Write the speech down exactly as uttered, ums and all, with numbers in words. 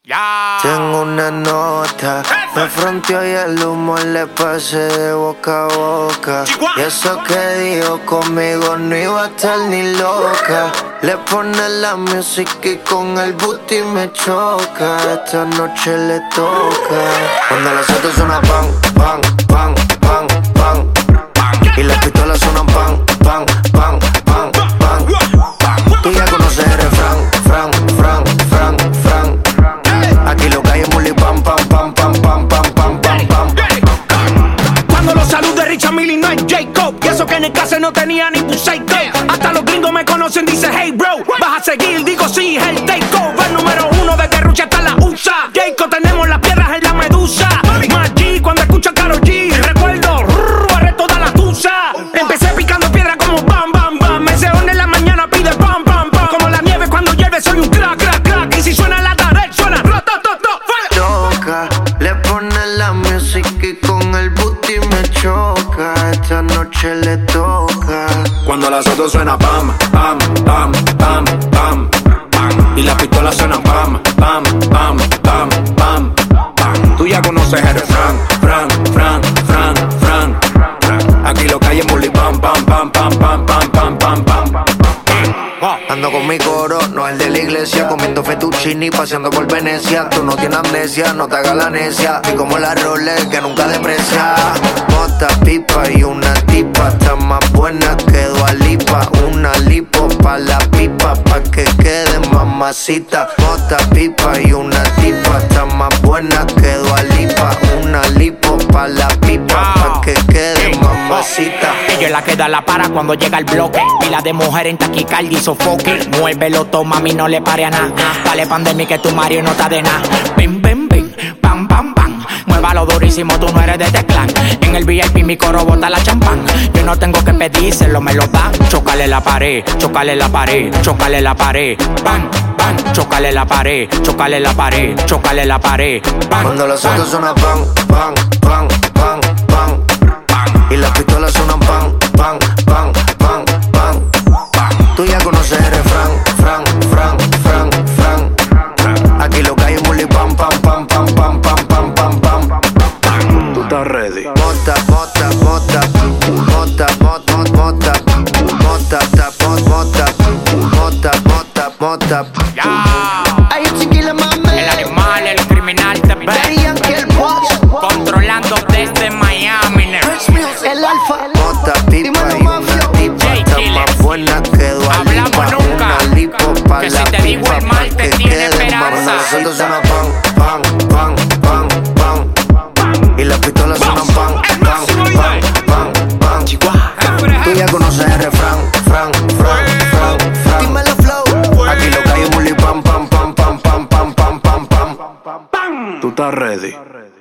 Ya. Tengo una nota, me fronteó y el humo le pasé de boca a boca. Y eso que dijo conmigo no iba a estar ni loca. Le pone la música y con el booty me choca. Esta noche le toca. Cuando las autos suenan pan, pan, pan, pan, pan, y las pistolas suenan pan, pan, pan, pan, pan. Tú ya conoces el refrán, fran, fran, fran, fran. Aquí lo que hay es muli pam, pam, pam, pam, pam, pam, pam, pam, pam. Cuando los salude Richard Mille no es Jacob. Y eso que en el case no tenía ni buceito. Hasta los gringos me conocen, dice hey bro. Vas a seguir, digo sí, es el takeover. Número uno desde Rucha hasta la U S A. Jacob, tenemos las piedras en la medusa. Más G cuando escucho a Karol G. Recuerdo, rrr, barré toda la tusa. Empecé picando piedra como bam, bam, bam. Me se une en la mañana, pide bam, bam, bam. Como la nieve cuando llueve, soy un crack, crack, crack. Y si suena la tarde, suena ro, to, to, to, Toca, le pone la música y con el booty me choca. Esta noche le toca. Cuando las autos suena pam, pam, pam, pam, pam, pam. Y las pistolas suenan pam, pam, pam, pam, pam, pam. Tú ya conoces el refrán, fran, fran, fran, fran, fran. Aquí lo que hay es muli pam, pam, pam, pam, pam, pam, pam, pam, pam. Ando con mi coro, no el de la iglesia. Comiendo fettuccini, paseando por Venecia. Tú no tienes amnesia, no te hagas la necia. Y como la Rolex que nunca deprecia. Mota, pipa y una tipa. Está más buena que Dua Lipa. Una lipo pa' la pipa, pa' que quede mamacita. Mota, pipa y una tipa. Está más buena que Dua Lipa. Una lipo pa' la pipa, pa' que quede mamacita. Ella es la que da la para cuando llega el bloque. Pila de mujer en taquicardia y sofoque. Muévelo, toma, mami, no le pare a nada. Dale pandemia que tu Mario no está de nada. Bim, bim, bim, pam, pam, pam. Muévalo durísimo, tú no eres de este clan. En el V I P mi coro bota la champán. Yo no tengo que pedírselo, me lo dan. Chócale la pared, chócale la pared, chócale la pared. Bam, bam, chócale la pared, chócale la pared, chócale la pared. Bam, cuando los autos suenan pan, pan, pan, pan, pan, pan. Y las pistolas suenan pan, pan, pan, pan, pan, pan. Tú ya conoces el refrán, fran, fran, fran, fran. Aquí lo que hay es muli pam, pam, pam, pam, pam, pam, pam, pam, pam. Tú estás ready. Mota, mota, mota, mota, mota, mota, mota, mota, mota, mota, mota. Ya. Ay, chiquila, mami. El animal, el criminal te ve. Controlando desde Miami. El alfa. Mota, pipa y una tipa. Está más buena que Dua Lipa. Hablamos nunca. Una lipo pa' Que la si te digo pipa, el mal, pa' te que tiene quede esperanza. mamá. Los autos suenan pan, pan, pan, pan, pan. Y las pistolas suenan pan, pan, pan, pan, pan. Tú ya conoces el refrán, fran, fran, fran, fran. Dímelo flow. Aquí lo que hay es muli pam, pam, pam, pam, pam, pam, pam, pam, pam. Tú estás ready.